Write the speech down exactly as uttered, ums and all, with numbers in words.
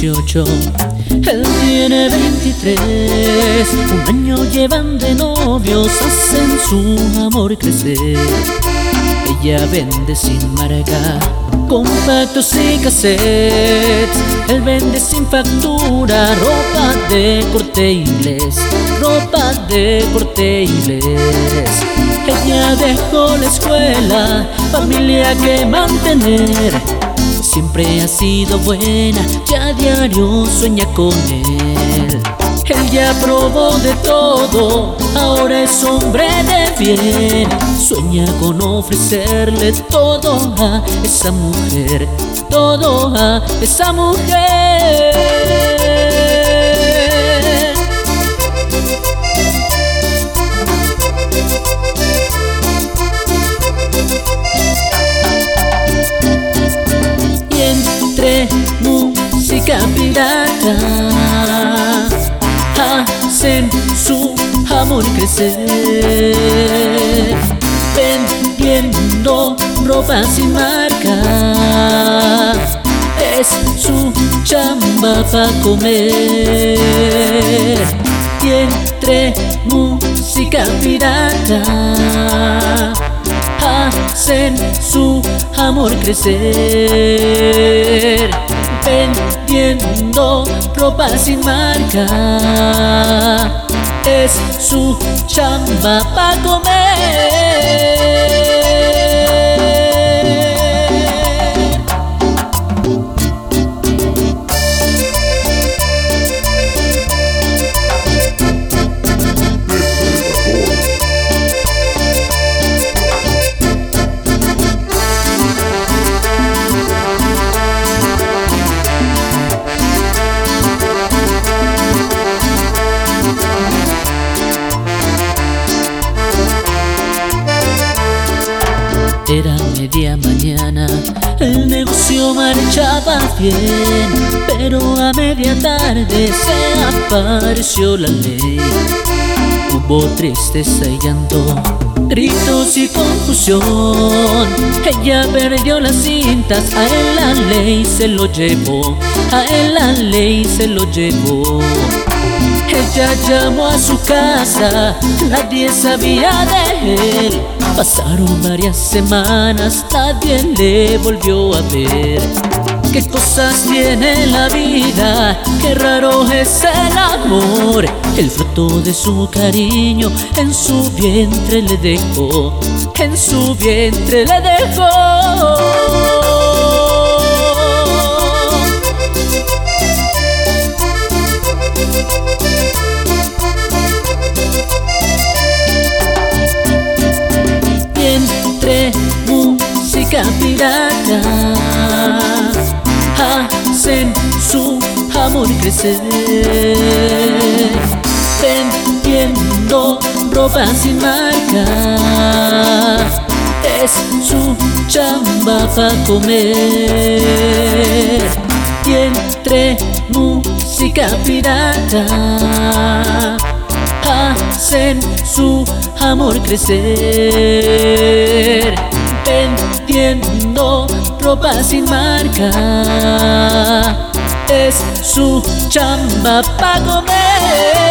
dieciocho, él tiene veintitrés. Un año llevan de novios, hacen su amor crecer. Ella vende sin marca, compactos y cassettes. Él vende sin factura, ropa de corte inglés, ropa de corte inglés. Ella dejó la escuela, familia que mantener. Siempre ha sido buena, ya a diario sueña con él. Él ya probó de todo, ahora es hombre de bien. Sueña con ofrecerle todo a esa mujer, todo a esa mujer. Y entre música pirata hacen su amor crecer, vendiendo ropa sin marca. Es su chamba pa' comer. Y entre música pirata hacen su amor crecer, vendiendo ropa sin marca. Es su chamba pa' comer. Era media mañana, el negocio marchaba bien, pero a media tarde se apareció la ley. Hubo tristeza y llanto, gritos y confusión. Ella perdió las cintas, a él la ley se lo llevó, a él la ley se lo llevó. Ella llamó a su casa, nadie sabía de él. Pasaron varias semanas, nadie le volvió a ver. Qué cosas tiene la vida, qué raro es el amor. El fruto de su cariño en su vientre le dejó, en su vientre le dejó. Entre música pirata hacen su amor crecer, vendiendo ropa sin marca. Es su chamba pa' comer. Y entre música pirata hacen su amor crecer, vendiendo ropa sin marca. Es su chamba pa' comer.